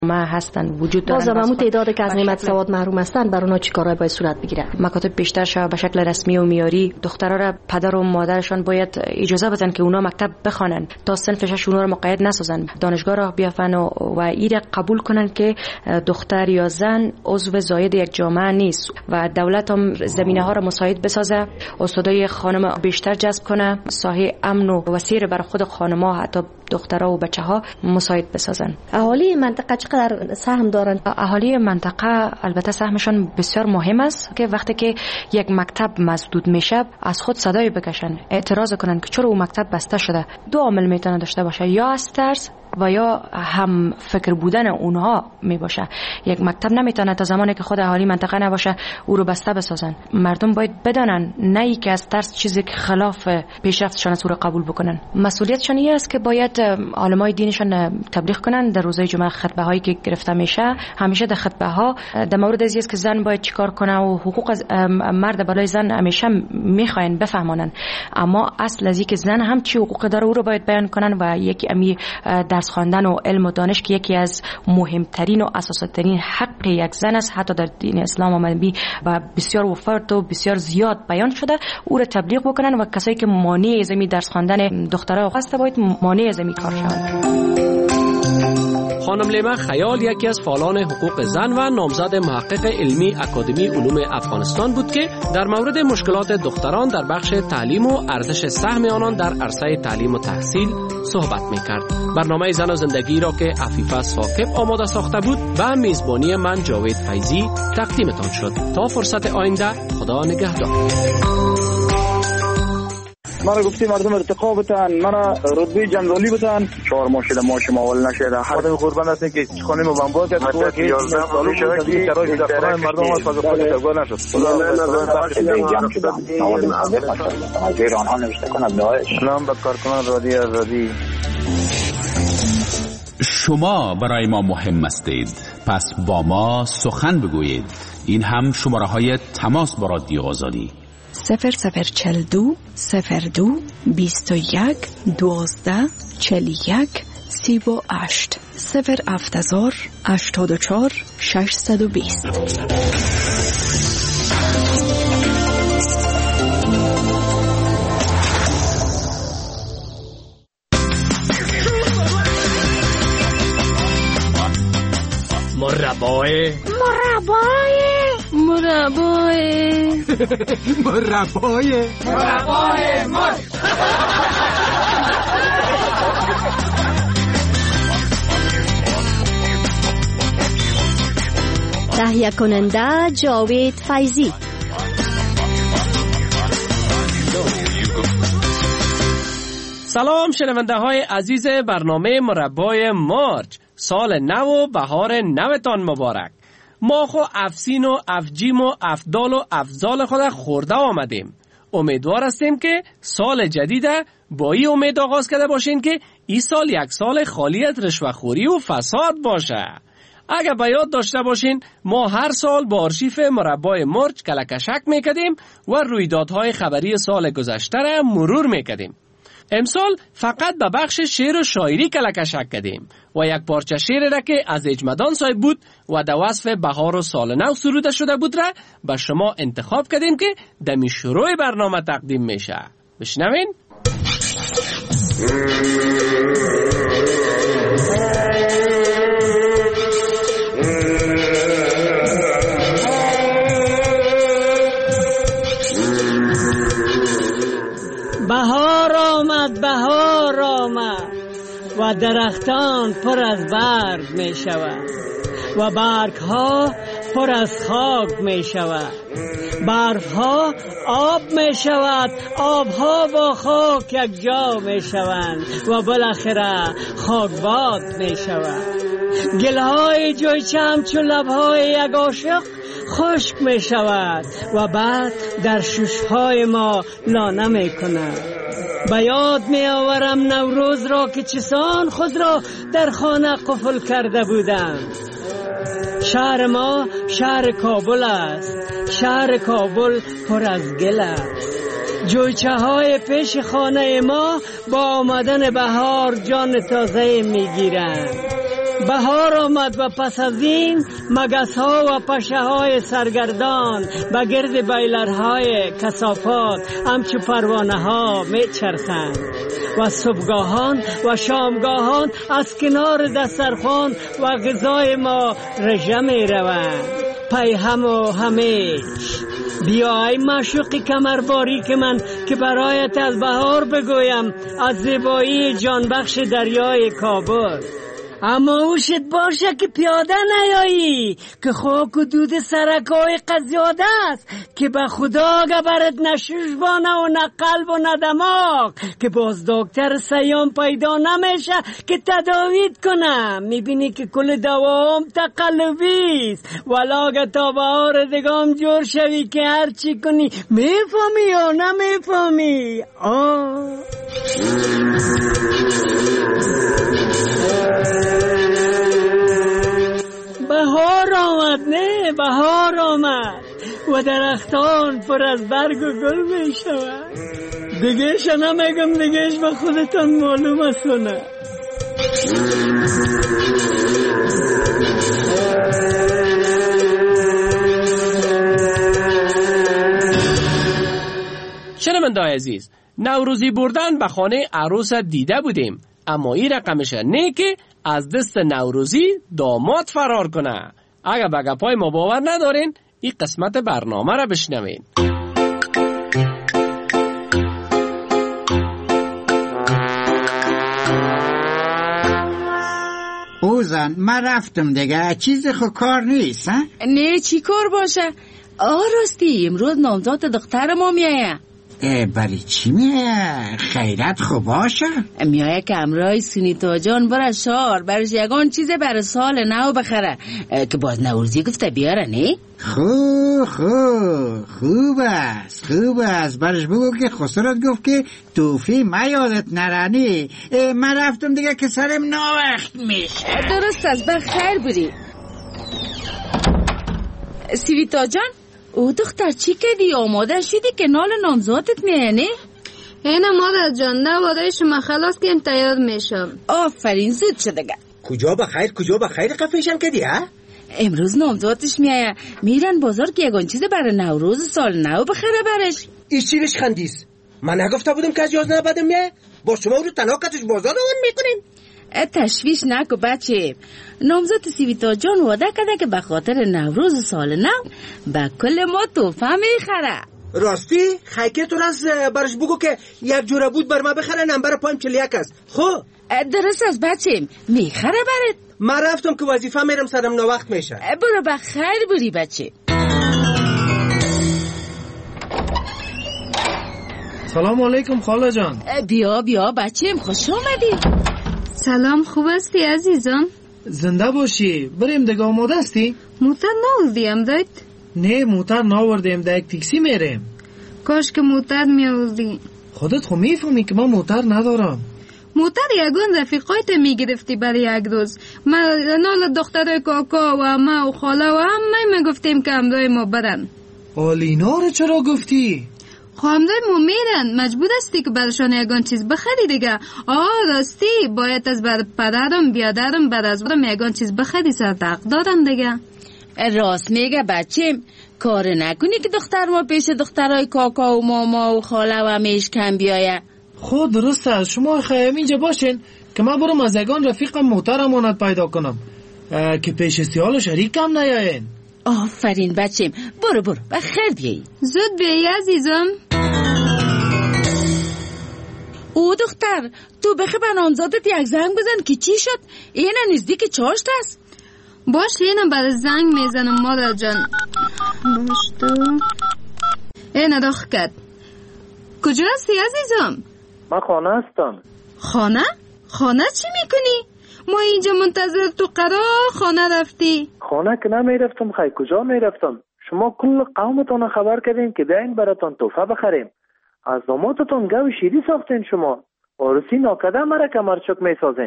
ما هستن وجود دارن. بازم همون تعدادی که از نعمت سواد محروم هستن برای اونا چی کارهای باید صورت بگیره؟ مکاتب بیشتر شود به شکل رسمی و معیاری. دخترها را پدر و مادرشان باید اجازه بدن که اونا مکتب بخوانن تا سن 6 اونا رو مقید نسازن، دانشگاه را بیافن و ایره قبول کنن که دختر یا زن عضو زاید یک جامعه نیست و دولت هم زمینه ها را مساعد بسازه، استادای خانم بیشتر جذب کنه، ساحه امن و وسیع برای خود خانم‌ها حتی دخترها و بچه‌ها مساعد بسازن. اهالی منطقه چقدر سهم دارن؟ اهالی منطقه البته سهمشون بسیار مهم است که وقتی که یک مکتب مسدود میشه از خود صدای بکشن، اعتراض کنن که چرا اون مکتب بسته شده. دو عامل میتونه داشته باشه، یا از ترس و یا هم فکر بودن اونها می باشه. یک مکتب نمیتونه تا زمانی که خود اهالی منطقه نباشه او رو بسته بسازن. مردم باید بدانن نه ای که از ترس چیزی که خلاف پیشرفتشان است او رو قبول بکنن. مسئولیتشان این است که باید علمای دینشان تبلیغ کنن در روزهای جمعه. خطبه هایی که گرفته میشه همیشه در خطبه ها در مورد از که زن باید چیکار کنه و حقوق از مرد بالای زن همیشه میخواین بفهمونن، اما اصل از اینکه زن هم چی حقوق داره او رو باید بیان کنن و یکی امی درس خواندن و علم و دانش که یکی از مهمترین و اساسی‌ترین حق یک زن است، حتی در دین اسلام آمده و بسیار وفرت و بسیار زیاد بیان شده، او را تبلیغ بکنن و کسایی که مانع از این درس خواندن دخترها هست باید مانع از این کار شوند. خانم لیما خیال یکی از فعالان حقوق زن و نامزد محقق علمی اکادمی علوم افغانستان بود که در مورد مشکلات دختران در بخش تعلیم و ارزش سهم آنان در عرصه تعلیم و تحصیل صحبت می‌کرد. برنامه زن و زندگی را که عفیفه ثاقب آماده ساخته بود به میزبانی من جاوید فیضی تقدیمتان شد. تا فرصت آینده، خدا نگهدار. مرا گفتی مردم ارتقا بتن، مرا رتبه جنرالی بتن، 4 ماه شده ما شما اول نشده. خودم قربان هستم که خانم و بمبا کرد تو که 11 سال شده که برای دفتران مردم از فاز خود تبگاه نشد. غیر آنها نوشته کند داعش. سلام به کارکنان رادیو آزادی. شما برای ما مهم هستید، پس با ما سخن بگویید. این هم شماره های تماس با رادیو آزادی 0042 02 21 12 41 38 070 84 620. مربای تهیه کننده جاوید فیضی. سلام شنونده های عزیز برنامه مربای مارچ. سال نو و بهار نوتان مبارک. ما خو افسین و افجیم و افدال و افضال خود خورده آمدیم. امیدوار هستیم که سال جدید با این امید آغاز کرده باشین که این سال یک سال خالی از رشوه‌خوری و فساد باشه. اگر به یاد داشته باشین ما هر سال با آرشیف مربای مرچ کلکشک میکردیم و رویدادهای خبری سال گذشته را مرور میکردیم. امسال فقط به بخش شعر و شاعری کلکشک کردیم و یک پارچه شعر را که از اجمدان صاحب بود و در وصف بهار و سال نو سروده شده بود را به شما انتخاب کردیم که دمی شروع برنامه تقدیم میشه. بشنوین. بهار آمد و درختان پر از برگ می شود و برگ ها پر از خاک می شود. برف ها آب می شود، آب ها با خاک یک جا می شوند و بالاخره خاکباد می شود. گل های جویچه همچون لب های یک عاشق خشک می شود و بعد در شش های ما لانه می کند. به یاد می آورم نوروز را که چسان خود را در خانه قفل کرده بودند. شهر ما شهر کابل است، شهر کابل پر از گل است. جویچه های پیش خانه ما با آمدن بهار جان تازه می گیرند. بهار آمد و پس از این مگس ها و پشه های سرگردان به گرد بیلرهای کثافات همچو پروانه ها می چرخند و صبحگاهان و شامگاهان از کنار دسترخوان و غذای ما رژه می روند. پی هم و همیش بیا ای معشوقی کمرباری که من که برایت از بهار بگویم، از زیبایی جانبخش دریای کابل. اما اوشت باشه که پیاده نیایی که خاک و دود سرکای قزیاده است که به خدا گبرت نشوشبانه و نه قلب و نه دماغ که باز دکتر سیام پیدا نمیشه که تداویت کنم. میبینی که کل دوام تقلبی است ولاگه تا بهار دگام جور شوی که هر چی کنی میفهمی یا نمیفهمی. بهار آمد، نه بهار آمد و درختان پر از برگ و گل می شود. دیگهش نمیگم، دیگهش به خودتان معلوم است نه. شنونده‌های عزیز، نوروزی بردن به خانه عروس دیده بودیم، اما این رقمش نه که از دست نوروزی داماد فرار کنه. اگه به گپای ما باور ندارین این قسمت برنامه را بشنوین. اوزن من رفتم دیگه، چیز خو کار نیست. نه چی کار باشه؟ راستی امروز نامزاد دختر ما میایه. برای چی میایه؟ خیرت خوب باشه؟ میایه که امرای سونیتا جان بره شار برش یگان چیز برای سال نو بخره که باز نوروزی گفته بیاره نه؟ خوب است برش بگو که خسرت گفت که توفی ما یادت نرانی. من رفتم دیگه که سرم ناوقت میشه. درست است، بخیر بودی. سویتا جان او دختر چی کردی؟ آماده شدی که نال نامزادت میانه؟ اینه مادر جان، نوادای شما خلاص که تیار میشم. آفرین، زود شده گه. کجا بخیر قفیشم کردی ها؟ امروز نامزادش میایه، میرن بازار که یگان چیز برای نوروز سال نو بخره برش. این چی بش خندیس؟ من نگفته بودم که از 11 بعدم میایه؟ با شما رو طلاقتش بازار روان میکنیم. تشویش نکو بچه. نامزد سویتا جان وعده کرده که به خاطر نوروز سال نو به کل ما تحفه میخره. راستی؟ خیکتون از برش بگو که یک جوره بود بر ما بخره، نمبر پایم 41 است. خب درست است بچه، میخره برات. من رفتم که وظیفه میرم سرم ناوقت میشه. برو بخیر بری بچه. سلام علیکم خاله جان. بیا بچه، خوش آمدی. سلام، خوب هستی عزیزم؟ زنده باشی. بریم دیگه، آماده هستی؟ موتر ناوردیم دایت؟ نه موتر ناوردیم، در یک تاکسی میریم. کاش که موتر میاوردی. خودت خو میفهمی که من موتر ندارم. موتر یگان رفیقایت میگرفتی برای یک روز. ما نال دخترای کاکا و ما و خاله و همه میگفتیم که همراه ما برن. آلینا رو چرا گفتی؟ همراه ما میرن، مجبور هستی که برشان یگان چیز بخری دیگه. راستی باید از بر پدرم بیادرم بر از برم یگان چیز بخری، سر دق دارم دیگه. راست میگه بچیم، کار نکنی که دختر ما پیش دخترای کاکا و ماما و خاله و میش کم بیایه. خود درست است، شما خیلی اینجا باشین که من برم از یگان رفیقم موتر امانت پیدا کنم که پیش سیال شریک کم نیاین. آفرین بچیم، برو بخیر بیایی. زود بیایی عزیزم. او دختر تو بخی به نامزادت یک زنگ بزن که چی شد؟ اینه نزدیک چاشت است. باش اینه برای زنگ میزنم مادر جان. اینه داخل کرد. کجا هستی عزیزم؟ من خانه هستم. خانه چی میکنی؟ ما اینجا منتظر تو قرار خانه رفتی. خانه که نمیرفتم، خیلی کجا میرفتم؟ شما کل قومتان خبر کردین که بیاین براتان تحفه بخریم. از دامادتان گو شیری ساختین شما. عروسی ناکده مرا کمرچک میسازین.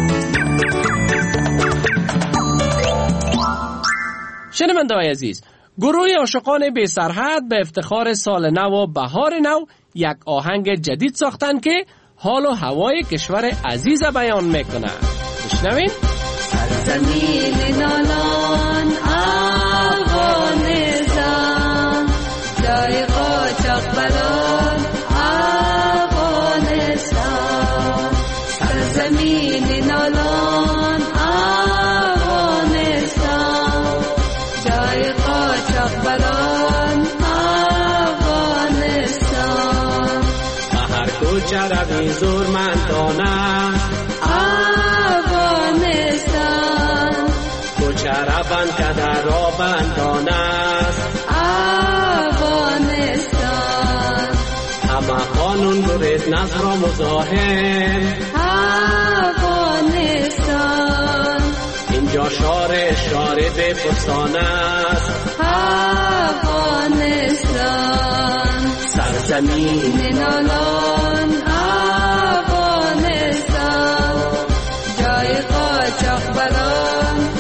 شنونده‌های عزیز، گروه عاشقان بی سرحد به افتخار سال نو و بهار نو یک آهنگ جدید ساختن که حال و هوای کشور عزیز بیان میکنه. بشنوین. زمین نالان افغانستان، جای قاچاق بران افغانستان، سرزمین نالان افغانستان، جای قاچاق بران افغانستان. هر کوچه روی زورمندانه چرابان کدر را بندان است افغانستان، همه قانون گریز نظر و مزاحم افغانستان، اینجا شار بپرسان است افغانستان، سرزمین نالان افغانستان، جای قاچاق بران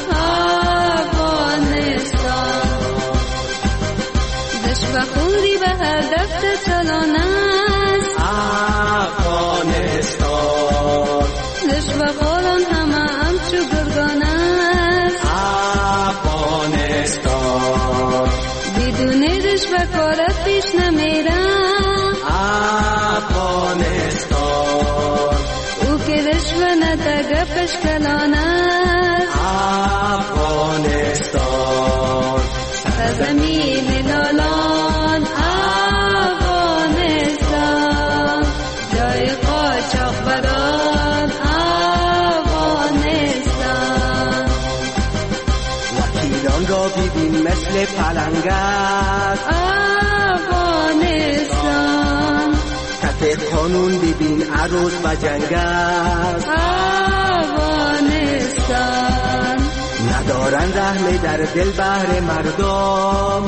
و خوری به هر دفت چلان است افغانستان، دش و خوران همه همچو گرگان است افغانستان، بدون دش و کارت پیش نمیرم افغانستان، او که دش و نتگفش کلان است افغانستان، سرزمین نالان افغانستان، جای قاچاق بران افغانستان. وکیلان را ببین مثل پلنگ است افغانستان، کت قانون ببین عروض و جنگ است افغانستان، ندارن رحم در دل بهر مردم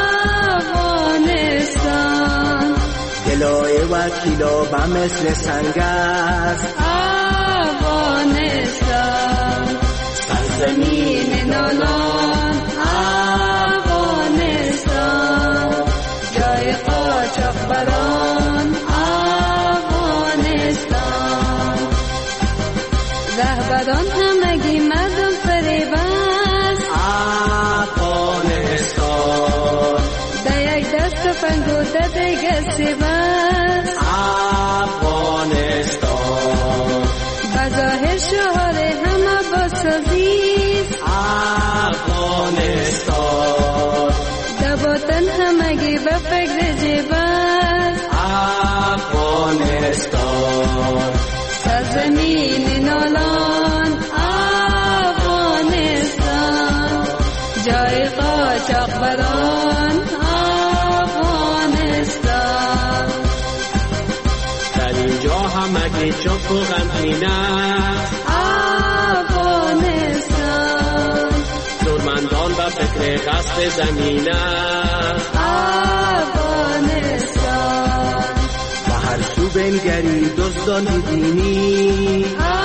افغانستان، دلای وکیلا به مثل سنگ است افغانستان، سرزمین نالان افغانستان، جای قاچاق بران افغانستان، رهبران همگی مردم فریب است افغانستان، در یک دست فنگوده دیگر سیب است افغانستان، بظاهر شهر همه باسازیست افغانستان، در باطن همگی به فکر جیب است افغانستان، سرزمین نالان افغانستان، جای قاچاق بران افغانستان. در اینجا همگی چپ و غمگین است افغانستان، زورمندان و فکر غصب زمین است افغانستان، و هر سو بنگری دزدان ببینی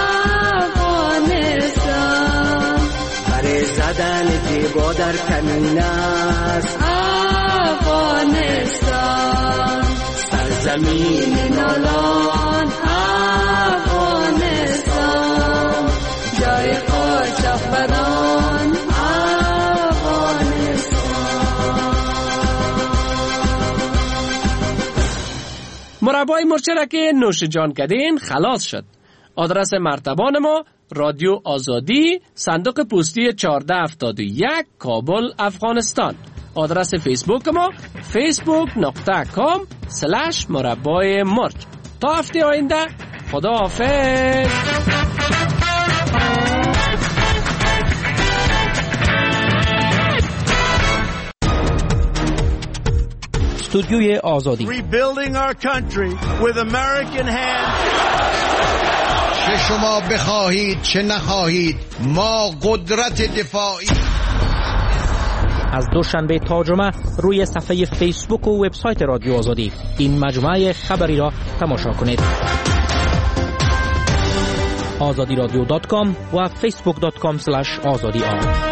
افغانستان، برای زدن جیبا در کمین است افغانستان، سرزمین نالان افغانستان، جای قاچاق بران افغانستان. مربای مرچه که نوش جان کردین خلاص شد. آدرس مرتبان ما رادیو آزادی، صندوق پستی 1471 کابل افغانستان. آدرس فیسبوک ما facebook.com/مربای مرچ. تا هفته آینده خدا حافظ. استودیوی آزادی. Rebuilding our country with American hands. چه شما بخواهید چه نخواهید ما قدرت دفاعی. از دوشنبه تا جمعه روی صفحه فیسبوک و وبسایت رادیو آزادی این مجموعه خبری را تماشا کنید. azadi radio.com و facebook.com/azadi